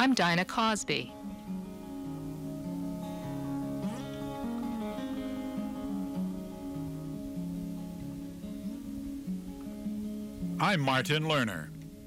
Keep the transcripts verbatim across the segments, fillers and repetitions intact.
I'm Dinah Cosby. I'm Martin Lerner.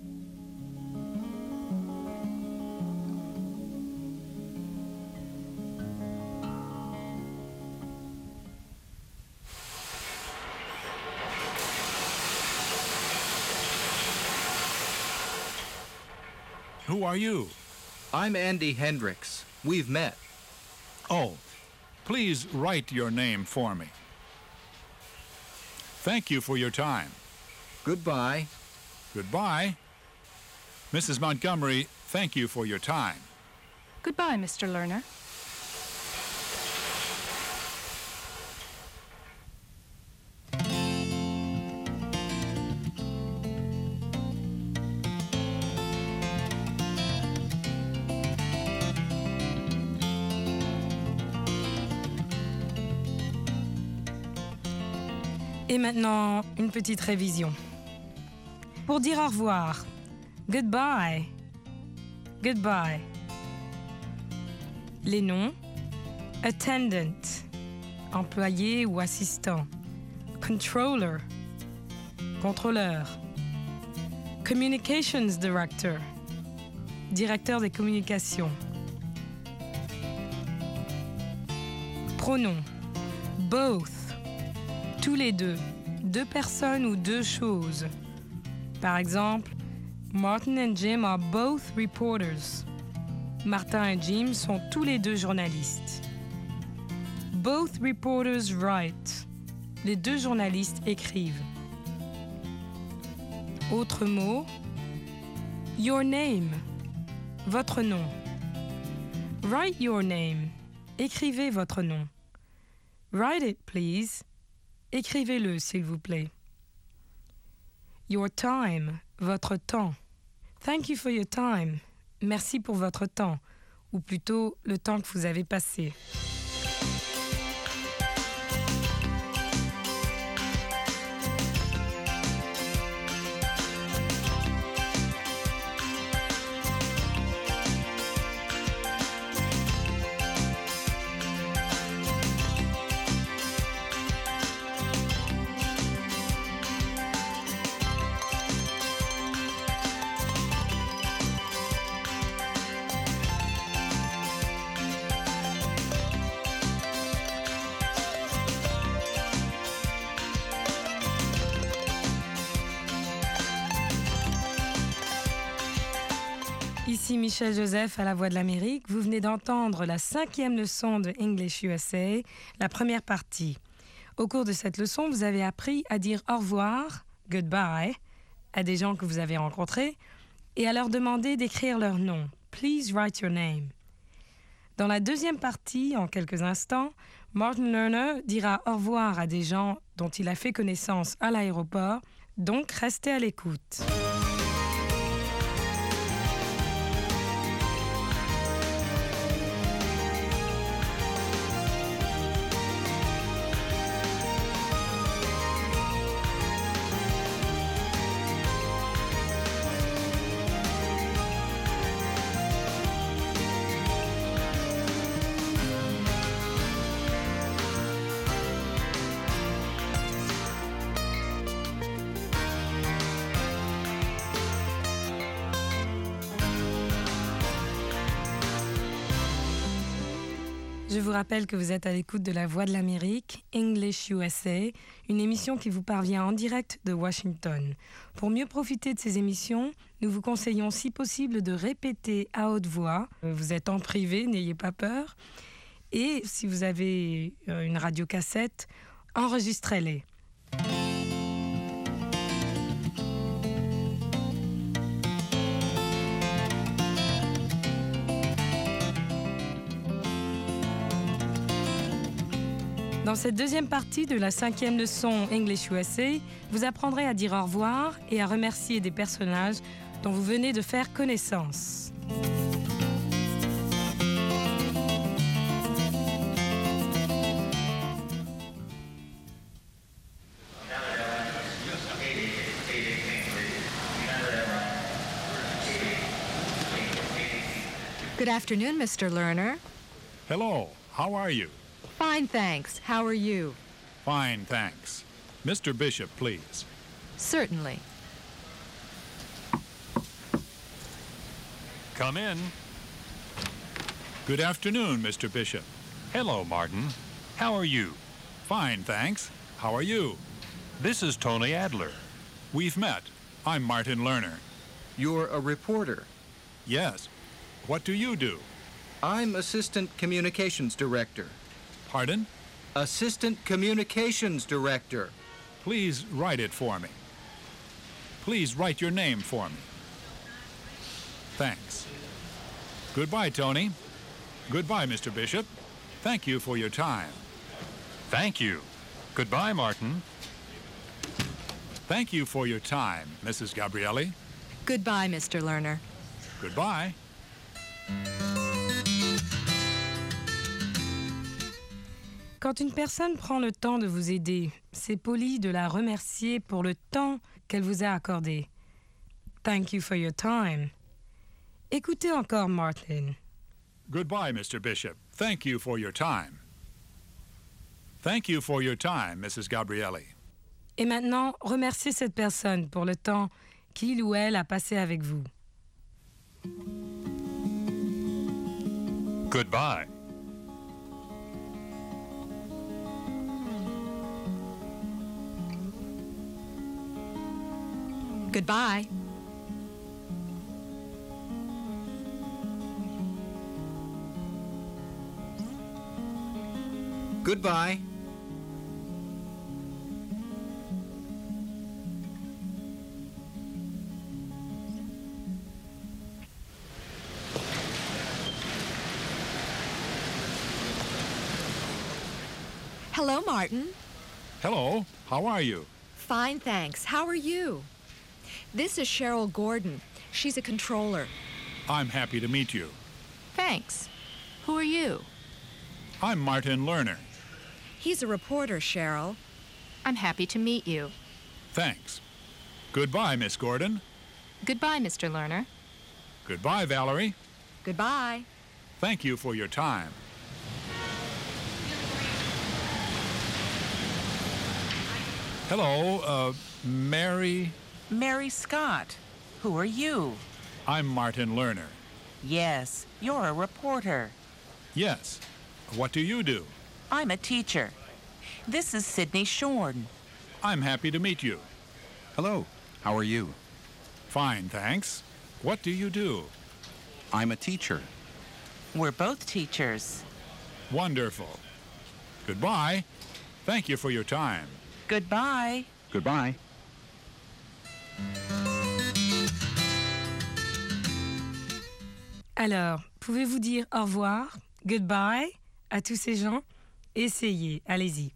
Who are you? I'm Andy Hendricks. We've met. Oh, please write your name for me. Thank you for your time. Goodbye. Goodbye. Missus Montgomery, thank you for your time. Goodbye, Mister Lerner. Et maintenant, une petite révision. Pour dire au revoir, goodbye, goodbye. Les noms, attendant, employé ou assistant, controller, contrôleur, communications director, directeur des communications. Pronoms, both, tous les deux, deux personnes ou deux choses. Par exemple, Martin and Jim are both reporters. Martin et Jim sont tous les deux journalistes. Both reporters write. Les deux journalistes écrivent. Autre mot, your name, votre nom. Write your name, écrivez votre nom. Write it, please. Écrivez-le, s'il vous plaît. Your time, votre temps. Thank you for your time. Merci pour votre temps, ou plutôt le temps que vous avez passé. Ici Michel Joseph à la Voix de l'Amérique. Vous venez d'entendre la cinquième leçon de English U S A, la première partie. Au cours de cette leçon, vous avez appris à dire au revoir, goodbye, à des gens que vous avez rencontrés et à leur demander d'écrire leur nom. Please write your name. Dans la deuxième partie, en quelques instants, Martin Lerner dira au revoir à des gens dont il a fait connaissance à l'aéroport, donc restez à l'écoute. Je vous rappelle que vous êtes à l'écoute de La Voix de l'Amérique, English U S A, une émission qui vous parvient en direct de Washington. Pour mieux profiter de ces émissions, nous vous conseillons si possible de répéter à haute voix. Vous êtes en privé, n'ayez pas peur. Et si vous avez une radiocassette, enregistrez-les. Dans cette deuxième partie de la cinquième leçon English U S A, vous apprendrez à dire au revoir et à remercier des personnages dont vous venez de faire connaissance. Good afternoon, Mister Lerner. Hello, how are you? Fine, thanks. How are you? Fine, thanks. Mister Bishop, please. Certainly. Come in. Good afternoon, Mister Bishop. Hello, Martin. How are you? Fine, thanks. How are you? This is Tony Adler. We've met. I'm Martin Lerner. You're a reporter. Yes. What do you do? I'm Assistant Communications Director. Pardon? Assistant Communications Director. Please write it for me. Please write your name for me. Thanks. Goodbye, Tony. Goodbye, Mister Bishop. Thank you for your time. Thank you. Goodbye, Martin. Thank you for your time, Missus Gabrielli. Goodbye, Mister Lerner. Goodbye. Quand une personne prend le temps de vous aider, c'est poli de la remercier pour le temps qu'elle vous a accordé. Thank you for your time. Écoutez encore Martin. Goodbye, Mister Bishop. Thank you for your time. Thank you for your time, Missus Gabrielli. Et maintenant, remerciez cette personne pour le temps qu'il ou elle a passé avec vous. Goodbye. Goodbye. Goodbye. Hello, Martin. Hello, how are you? Fine, thanks. How are you? This is Cheryl Gordon. She's a controller. I'm happy to meet you. Thanks. Who are you? I'm Martin Lerner. He's a reporter, Cheryl. I'm happy to meet you. Thanks. Goodbye, Miss Gordon. Goodbye, Mister Lerner. Goodbye, Valerie. Goodbye. Thank you for your time. Hello, uh, Mary. Mary Scott. Who are you? I'm Martin Lerner. Yes, you're a reporter. Yes. What do you do? I'm a teacher. This is Sydney Shorn. I'm happy to meet you. Hello, how are you? Fine, thanks. What do you do? I'm a teacher. We're both teachers. Wonderful. Goodbye. Thank you for your time. Goodbye. Goodbye. Alors, pouvez-vous dire au revoir, goodbye, à tous ces gens? Essayez, allez-y.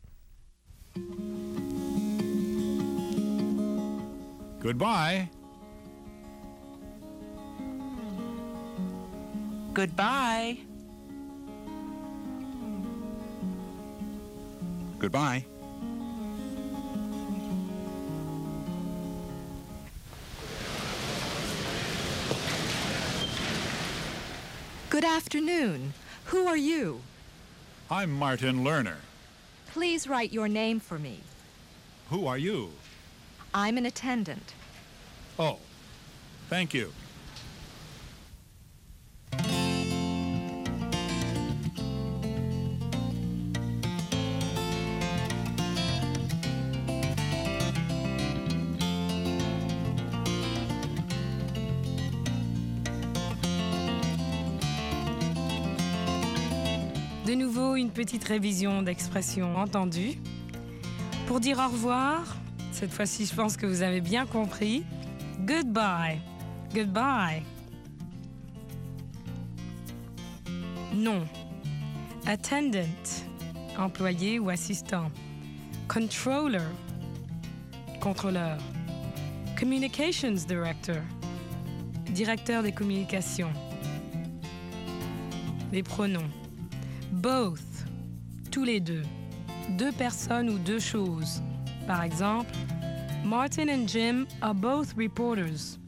Goodbye. Goodbye. Goodbye. Good afternoon. Who are you? I'm Martin Lerner. Please write your name for me. Who are you? I'm an attendant. Oh, thank you. De nouveau, une petite révision d'expressions entendues. Pour dire au revoir, cette fois-ci, je pense que vous avez bien compris. Goodbye. Goodbye. Non. Attendant. Employé ou assistant. Controller. Contrôleur. Communications Director. Directeur des communications. Les pronoms. Both, tous les deux, deux personnes ou deux choses. Par exemple, Martin and Jim are both reporters.